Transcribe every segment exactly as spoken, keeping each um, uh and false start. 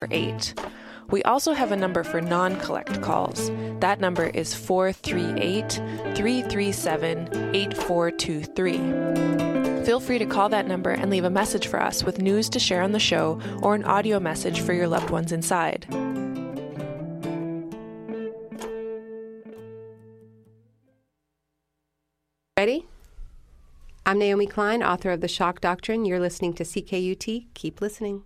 eight. We also have a number for non-collect calls. That number is four three eight, three three seven, eight four two three. Feel free to call that number and leave a message for us with news to share on the show or an audio message for your loved ones inside. Ready? I'm Naomi Klein, author of The Shock Doctrine. You're listening to C K U T. Keep listening.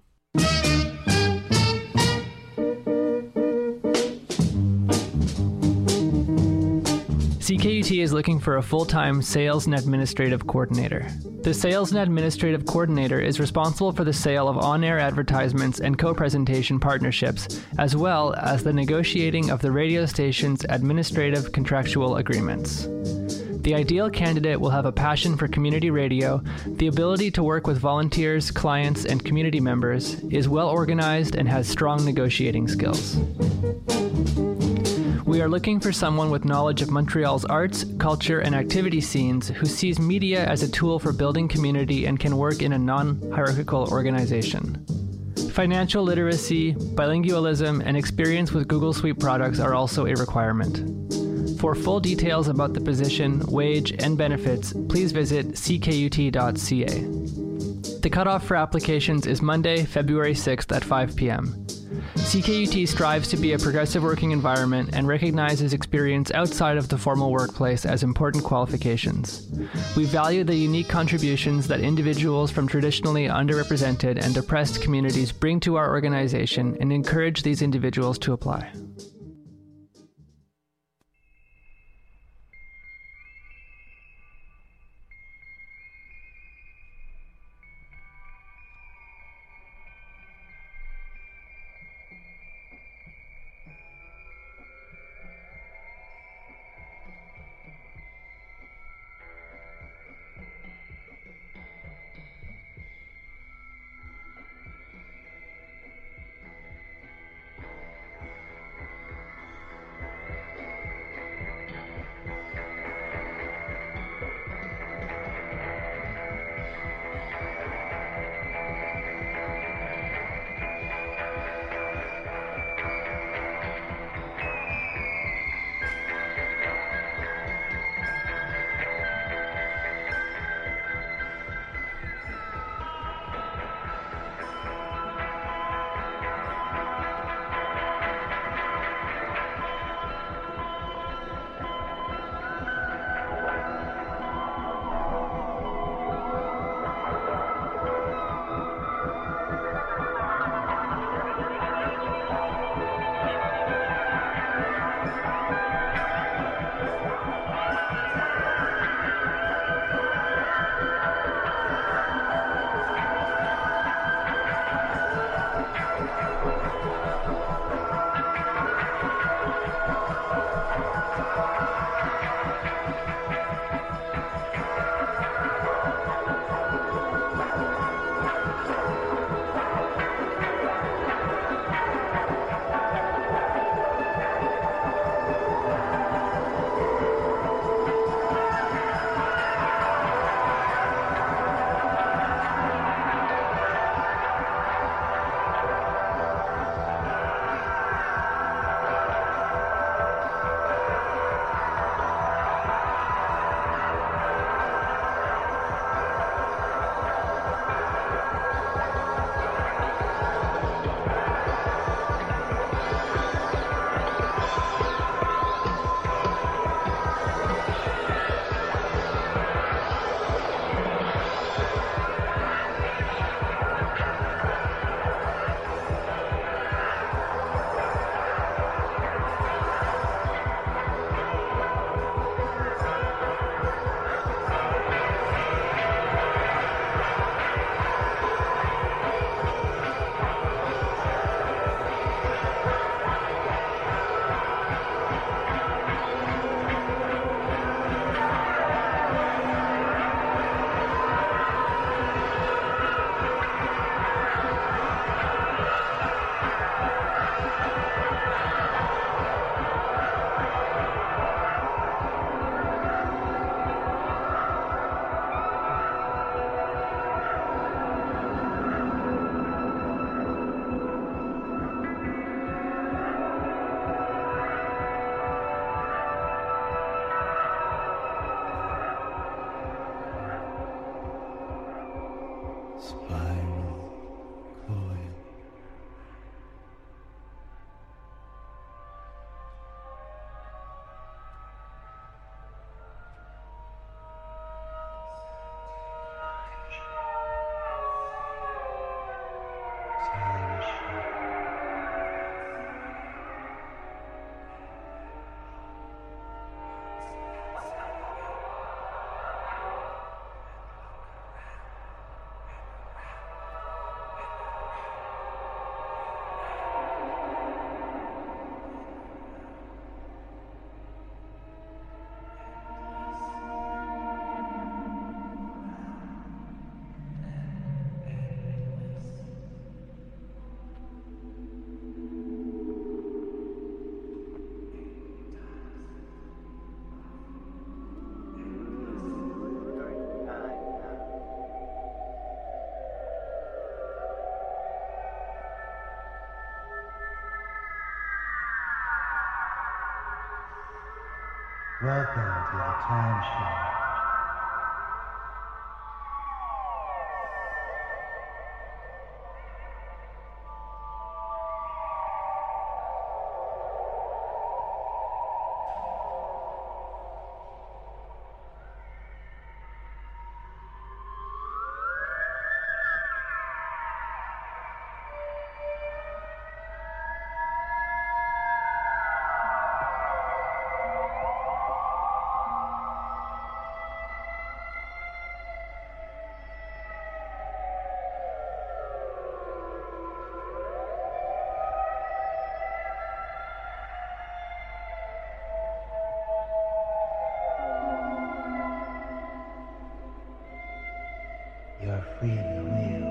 C K U T is looking for a full-time sales and administrative coordinator. The sales and administrative coordinator is responsible for the sale of on-air advertisements and co-presentation partnerships, as well as the negotiating of the radio station's administrative contractual agreements. The ideal candidate will have a passion for community radio, the ability to work with volunteers, clients, and community members, is well organized, and has strong negotiating skills. We are looking for someone with knowledge of Montreal's arts, culture, and activity scenes who sees media as a tool for building community and can work in a non-hierarchical organization. Financial literacy, bilingualism, and experience with Google Suite products are also a requirement. For full details about the position, wage, and benefits, please visit c k u t dot c a. The cutoff for applications is Monday, February sixth at five p.m. C K U T strives to be a progressive working environment and recognizes experience outside of the formal workplace as important qualifications. We value the unique contributions that individuals from traditionally underrepresented and oppressed communities bring to our organization and encourage these individuals to apply. Welcome to the Time Show. You're free of the wheel.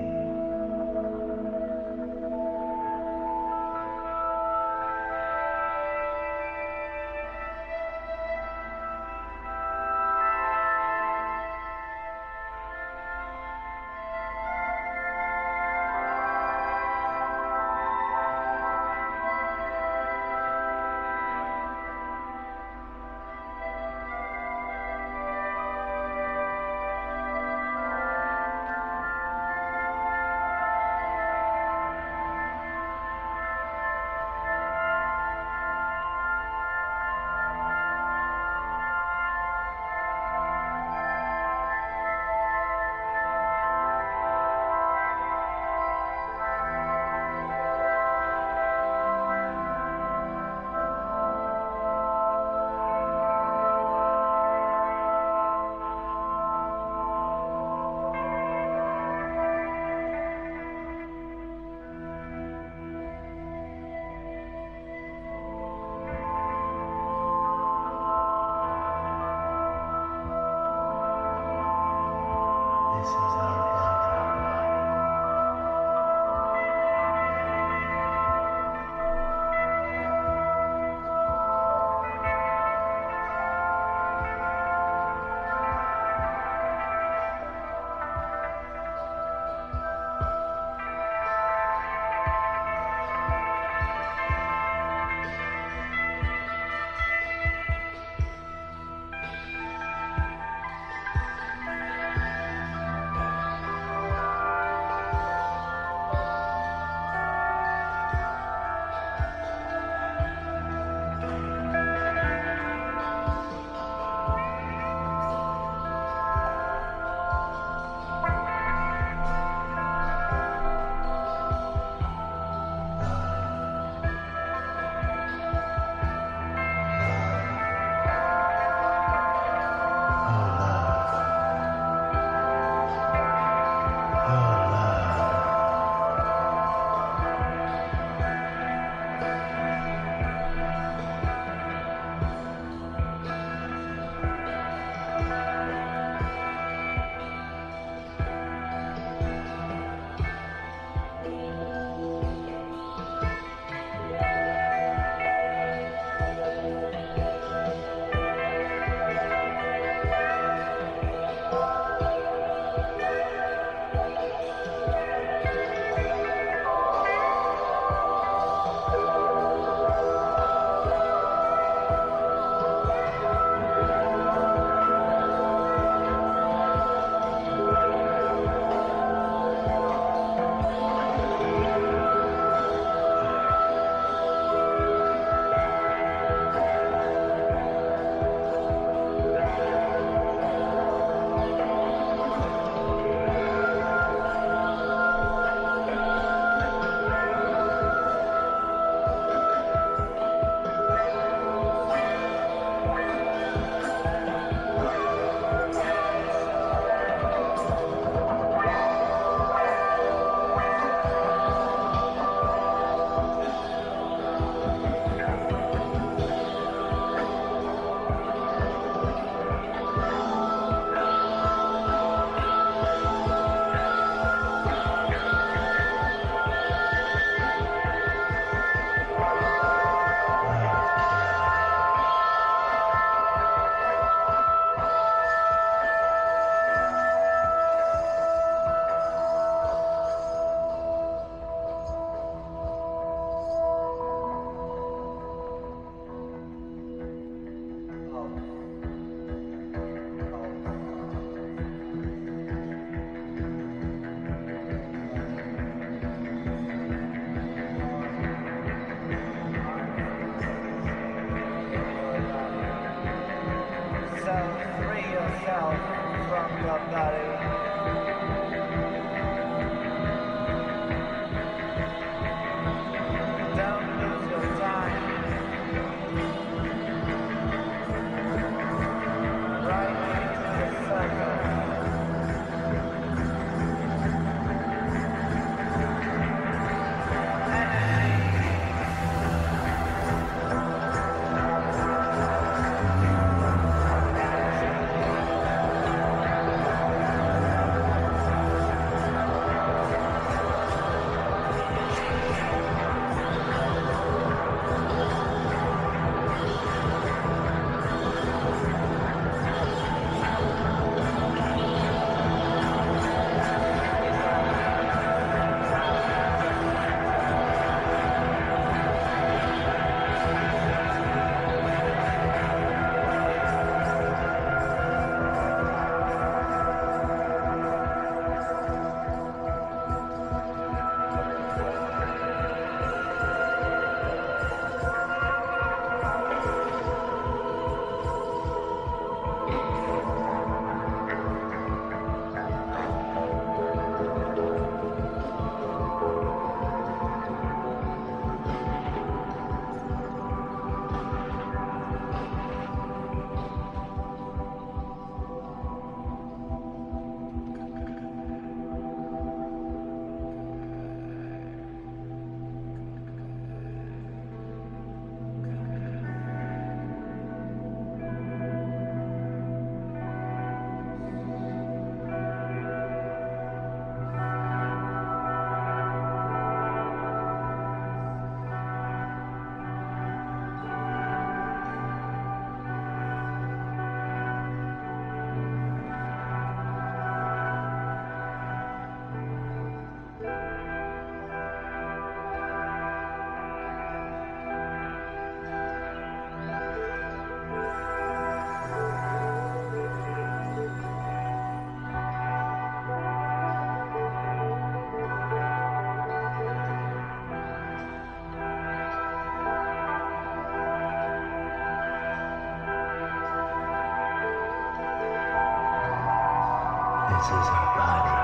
This is our body.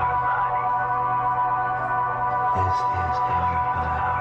This is our body.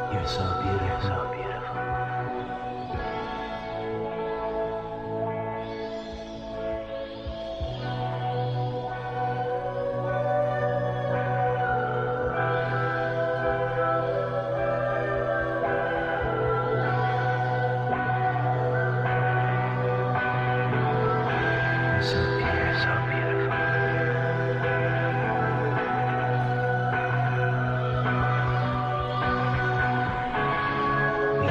You're so beautiful. So beautiful. You're so pure, so beautiful. We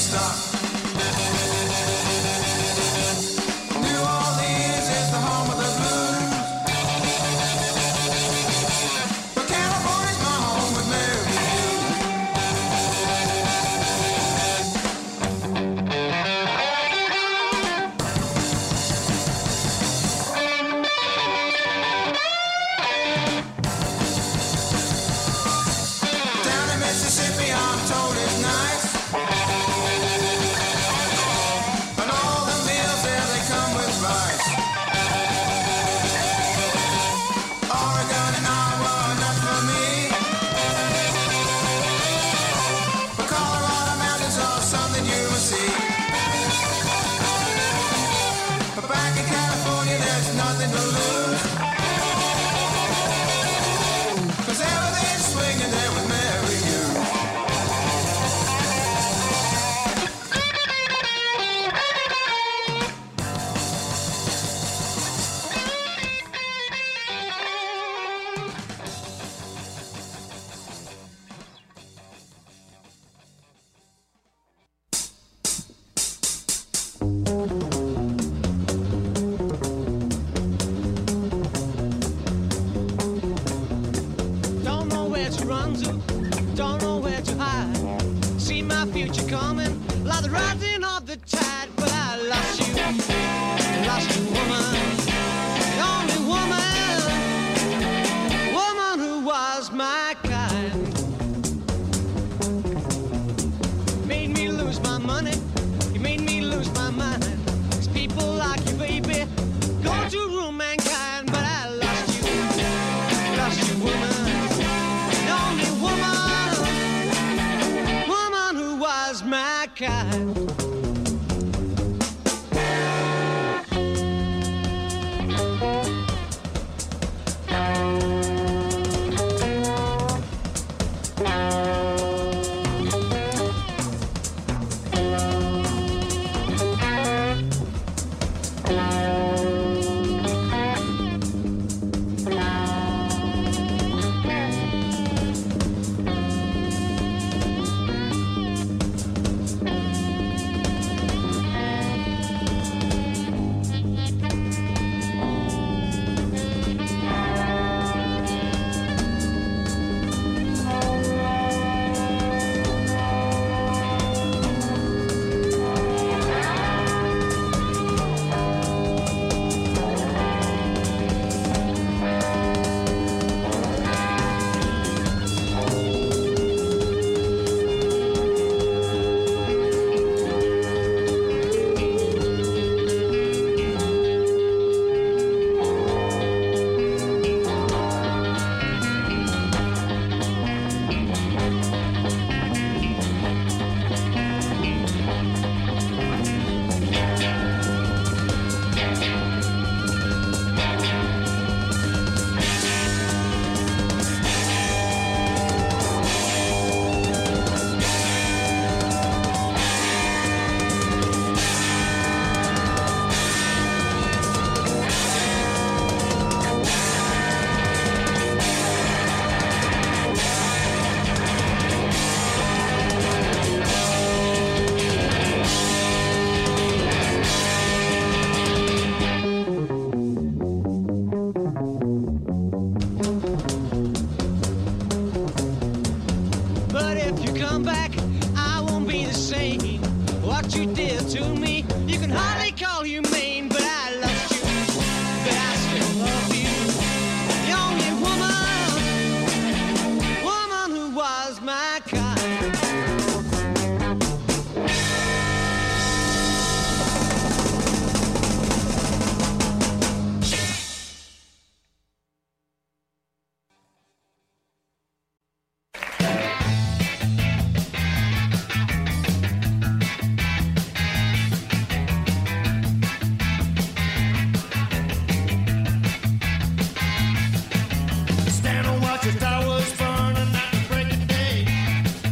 stop. New Orleans is the home of the blues, but California's my home with Mary down in Mississippi, I'm told it's nice. And all the meals there, they come with rice. Oregon and Iowa are not for me, but Colorado mountains are something you will see. But back in California, there's nothing to lose, 'cause everything's swinging there with Mary Hugh. Don't know where to run to, don't know where to hide. See my future coming, like the rising of the tide. But I lost you, lost you, woman. The only woman, woman who was my kind. Made me lose my money, you made me lose my mind. It's people like you, baby, go to ruin mankind. But I lost you, lost you, woman. The only woman, woman who was my kind. But if you come back, I won't be the same. What you did to me, you can hardly call humane. But I loved you, but I still love you. The only woman, woman who was my kind. Stand and watch the towers burning at the break of day.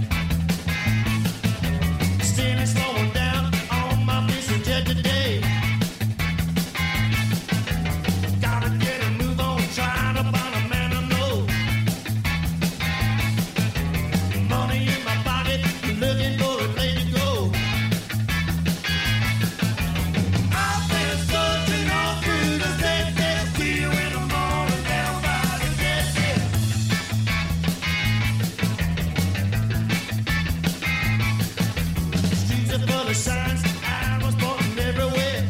the signs, I was pointing everywhere.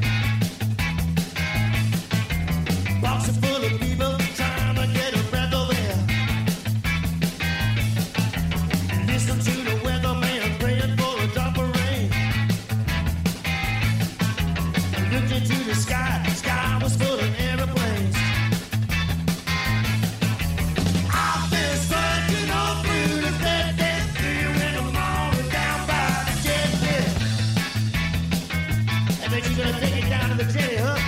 Boxes full of people trying to get a breath of air. Listen to the weatherman praying for a drop of rain. Looked into the sky, the sky was full of airplanes. I've been searching all through the dead, dead field in the morning down by the jet jet. I bet you're gonna take it down to the jetty, huh?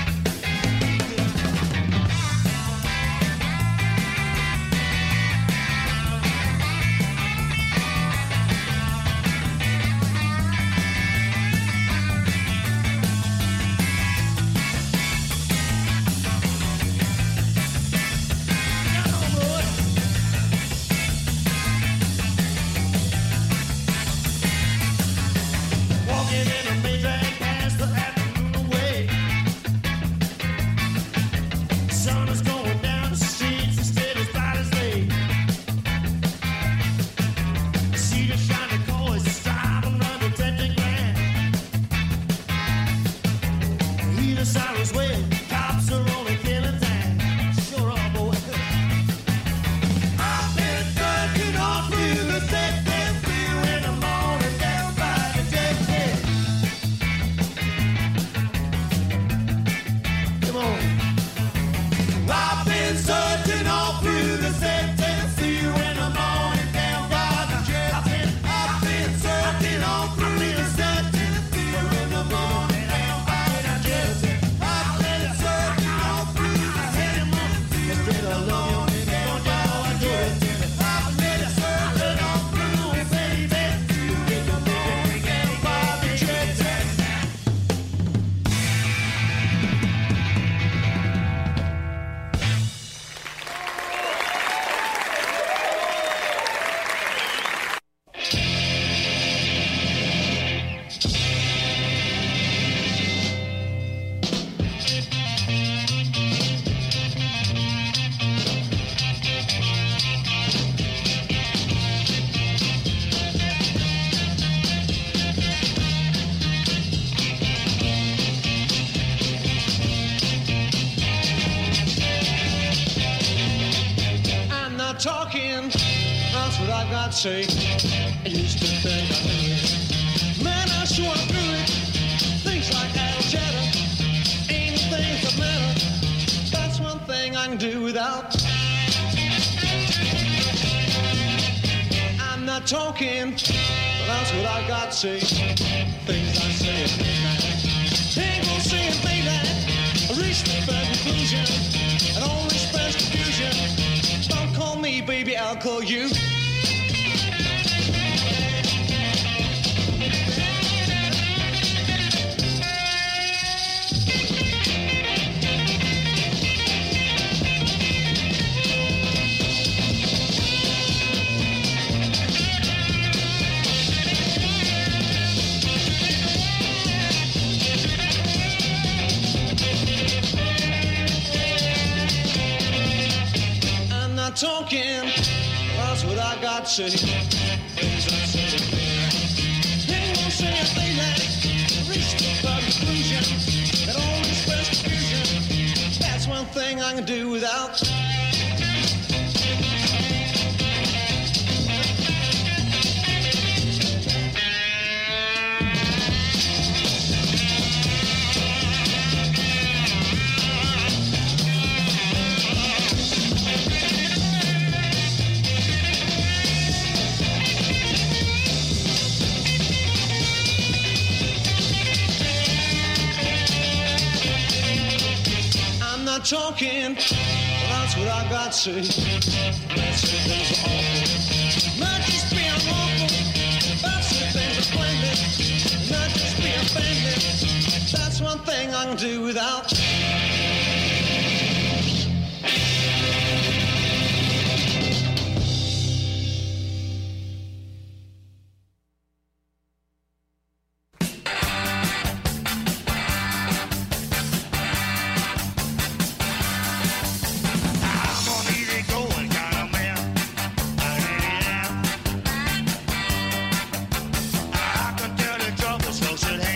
Walking in a Maybach past the afternoon away. Sun is going down the streets instead of spiders lay. See the shiny cars driving around the tempting grand. Hear the sirens wail, cops are only killing time. Sure are, boy. I've been searching all through the dead, dead field in the morning down by the jet jet. Come on. I've been searching all through the dead, dead field in the morning down by the jet. I've been, I've been searching all through the dead, dead field in the morning down by the jet. I've been searching all through the dead, instead of love you, don't you know I do it? I've been searching all through the baby, in the morning down by the jet. I'm not talking, that's what I got to say. I used to think I knew it. Man, I sure I'm through it. Things like idle chatter ain't the things that matter. That's one thing I can do without. I'm not talking, but that's what I got to say. Things I say at midnight. Ain't gonna say a thing that I reach the bad conclusion. And all respect confusion. Don't call me baby, I'll call you. I'm not talking, that's what I got to say. Things I say. Ain't gonna say a thing that reach the bad conclusion. And all express confusion. That's one thing I can do without. I'm not talking, that's what I got to say. Let's say things are awful. Not just being awful. That's the things are splendid. Not just being offended. That's one thing I can do without. Should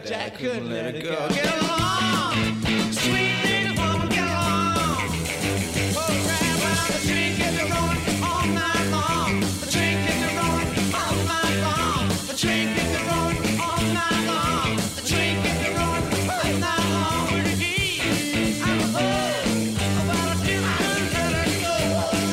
but Jack couldn't let it go. Get along, sweet little woman, get along. Oh, grab around the tree, get the rolling all night long. The tree, get the rolling all night long. The tree, get the rolling all night long. The tree, get the rolling all night long. I'm a fool, but I can't let it go.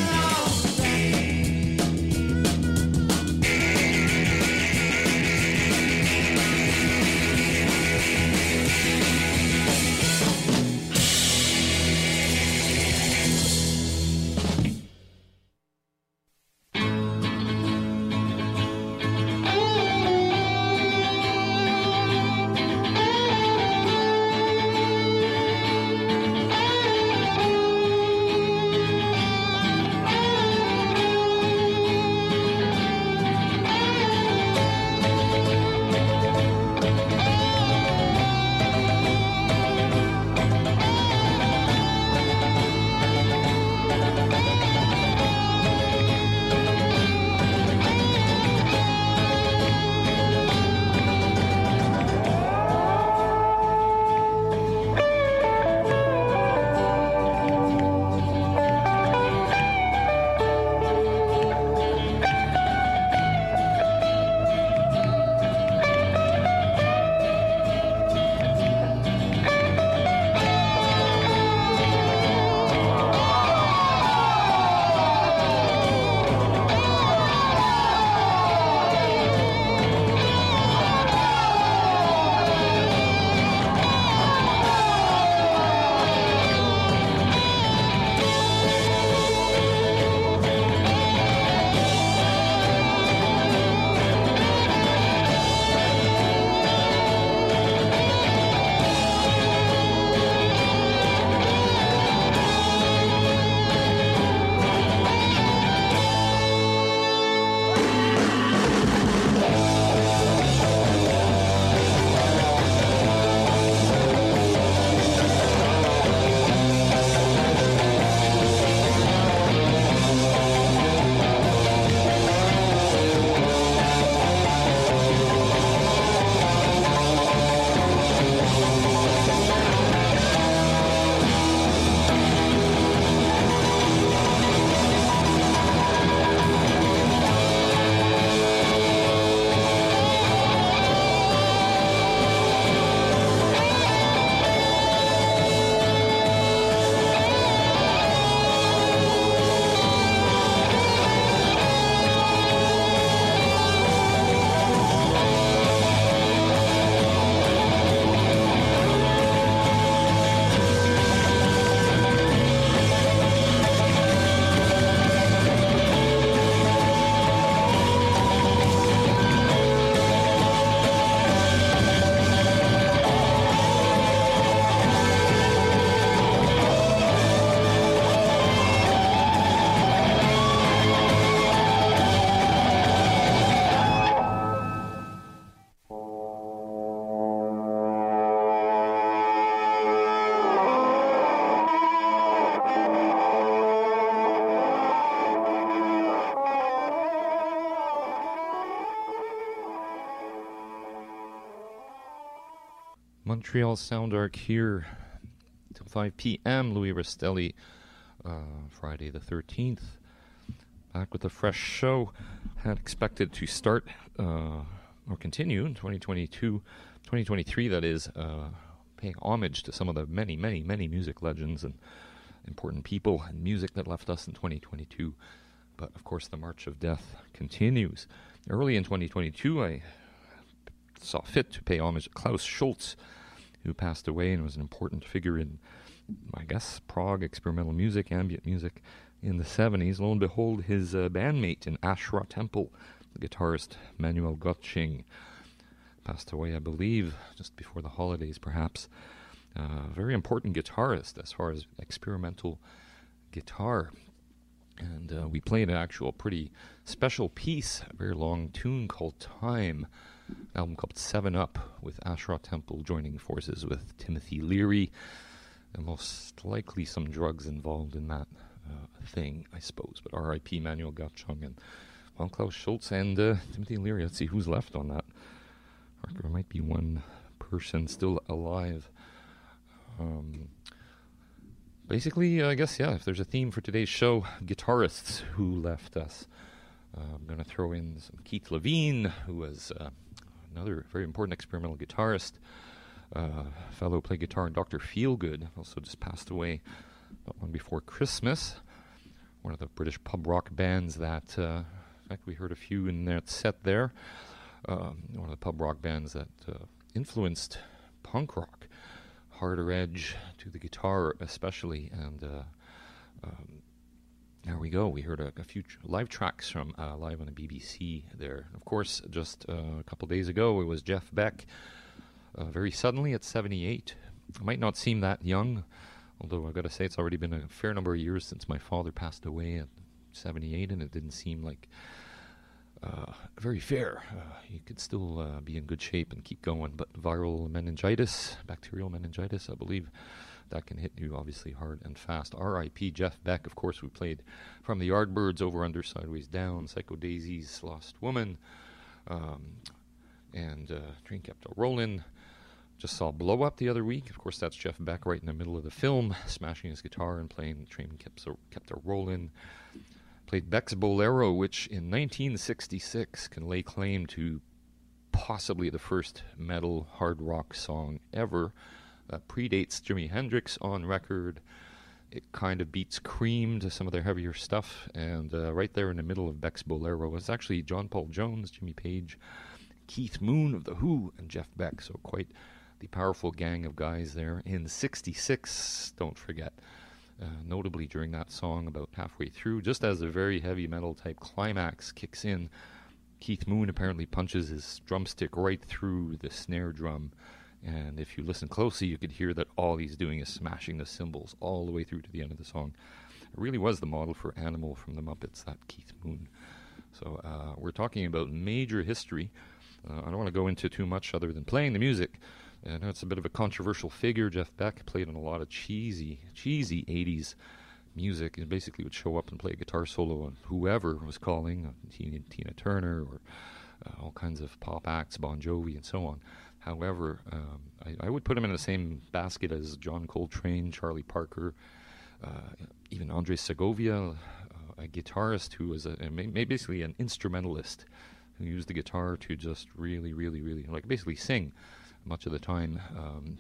Montreal Sound Arc here till five p.m. Louis Rastelli, uh, Friday the thirteenth. Back with a fresh show. Had expected to start uh, or continue in twenty twenty-two, twenty twenty-three, that is, uh, paying homage to some of the many, many, many music legends and important people and music that left us in twenty twenty-two. But, of course, the March of Death continues. Early in twenty twenty-two, I saw fit to pay homage to Klaus Schulze, who passed away and was an important figure in, I guess, prog experimental music, ambient music in the seventies. Lo and behold, his uh, bandmate in Ashra Temple, the guitarist Manuel Gottsching, passed away, I believe, just before the holidays, perhaps. A uh, very important guitarist as far as experimental guitar. And uh, we played an actual pretty special piece, a very long tune called Time, an album called Seven Up, with Ashra Temple joining forces with Timothy Leary. And most likely some drugs involved in that uh, thing, I suppose. But R I P Manuel Gottsching and well, Klaus Schulze and uh, Timothy Leary. Let's see who's left on that. There might be one person still alive. Um, basically, I guess, yeah, if there's a theme for today's show, guitarists who left us. Uh, I'm going to throw in some Keith Levine, who was uh, another very important experimental guitarist, uh, fellow who played guitar in Doctor Feelgood, also just passed away not long before Christmas. One of the British pub rock bands that, uh, in fact, we heard a few in that set there. Um, one of the pub rock bands that uh, influenced punk rock, harder edge to the guitar especially, and uh, um, there we go. We heard a, a few tr- live tracks from uh, live on the B B C there. Of course, just uh, a couple days ago, it was Jeff Beck, uh, very suddenly at seventy-eight. Might not seem that young, although I've got to say it's already been a fair number of years since my father passed away at seventy-eight, and it didn't seem like uh, very fair. Uh, you could still uh, be in good shape and keep going, but viral meningitis, bacterial meningitis, I believe, that can hit you obviously hard and fast. R I P Jeff Beck, of course, we played From the Yardbirds, Over, Under, Sideways, Down, Psycho Daisies, Lost Woman, um, and uh, Train Kept a Rollin'. Just saw Blow Up the other week. Of course, that's Jeff Beck right in the middle of the film, smashing his guitar and playing Train Kept a, kept a Rollin'. Played Beck's Bolero, which in nineteen sixty-six can lay claim to possibly the first metal hard rock song ever. That predates Jimi Hendrix on record. It kind of beats Cream to some of their heavier stuff. And uh, right there in the middle of Beck's Bolero was actually John Paul Jones, Jimmy Page, Keith Moon of The Who, and Jeff Beck. So quite the powerful gang of guys there in sixty-six, don't forget. Uh, notably during that song, about halfway through, just as a very heavy metal type climax kicks in, Keith Moon apparently punches his drumstick right through the snare drum. And if you listen closely, you could hear that all he's doing is smashing the cymbals all the way through to the end of the song. It really was the model for Animal from the Muppets, that Keith Moon. So uh, we're talking about major history. Uh, I don't want to go into too much other than playing the music. I know it's a bit of a controversial figure. Jeff Beck played on a lot of cheesy, cheesy eighties music. He basically would show up and play a guitar solo on whoever was calling, uh, Tina, Tina Turner, or uh, all kinds of pop acts, Bon Jovi, and so on. However, um, I, I would put him in the same basket as John Coltrane, Charlie Parker, uh, even Andre Segovia, uh, a guitarist who was a, a, basically an instrumentalist who used the guitar to just really, really, really, like basically sing much of the time. Um,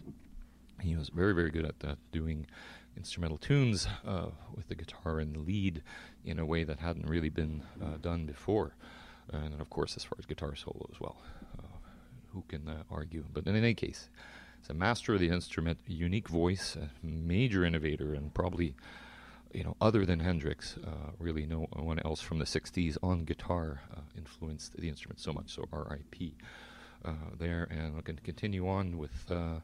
he was very, very good at that, doing instrumental tunes uh, with the guitar in the lead in a way that hadn't really been uh, done before. And then, of course, as far as guitar solo as well. Uh, who can uh, argue? But in any case, he's a master of the instrument, a unique voice, a major innovator, and probably, you know, other than Hendrix, uh, really no one else from the sixties on guitar uh, influenced the instrument so much. So R I P Uh, there, and we're going to continue on with, uh,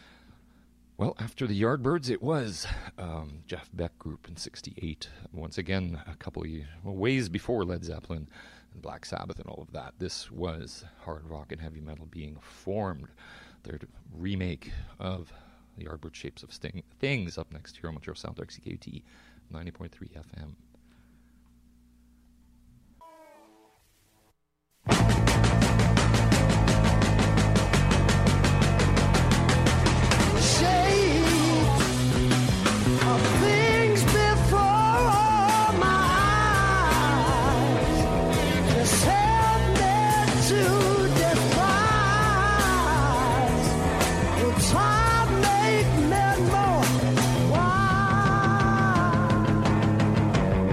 well, after the Yardbirds, it was um, Jeff Beck Group in sixty-eight. Once again, a couple of years, well, ways before Led Zeppelin and Black Sabbath and all of that. This was hard rock and heavy metal being formed. Their remake of the Yardbird Shapes of Sting Things up next here on Montreal Soundtrack, C K U T ninety point three F M. Time make men more wild.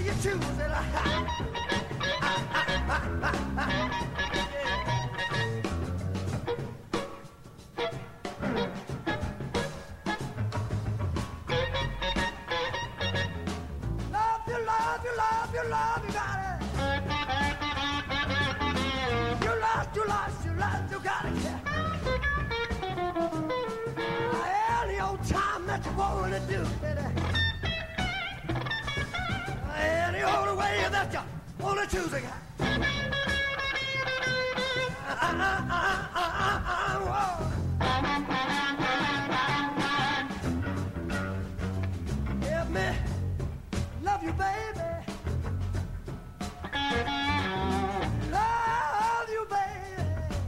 you choose it. Love you, love you, love you, love you, got it. You lost, you lost, you lost, you got it. Any old time that you wanna do, baby. Any old way that you wanna choose a guy. Uh, uh, uh, uh, uh, uh, Help me love you, baby. Love you, baby.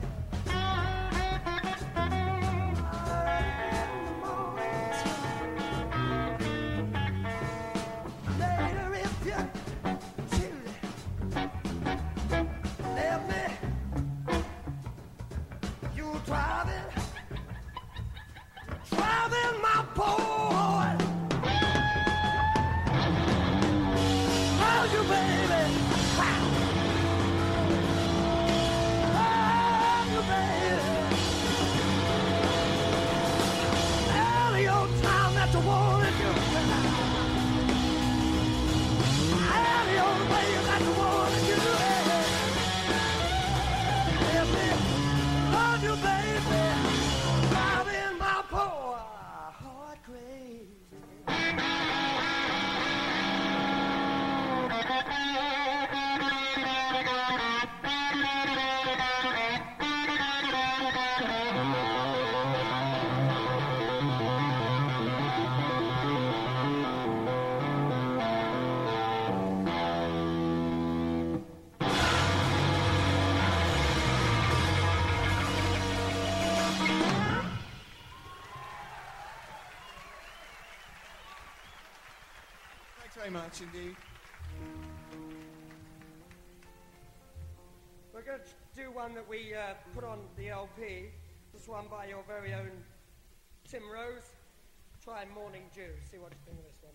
Later, if you choose it, let me. You driving, driving my boy. Love you, baby. Love you, baby. Any old time that you wanna do. Any old way that you wanna do it. Let me love you, baby. Driving my poor heart crazy. Thanks very much indeed. We're going to do one that we uh, put on the L P. This one by your very own Tim Rose. Try Morning Dew. See what you think of this one.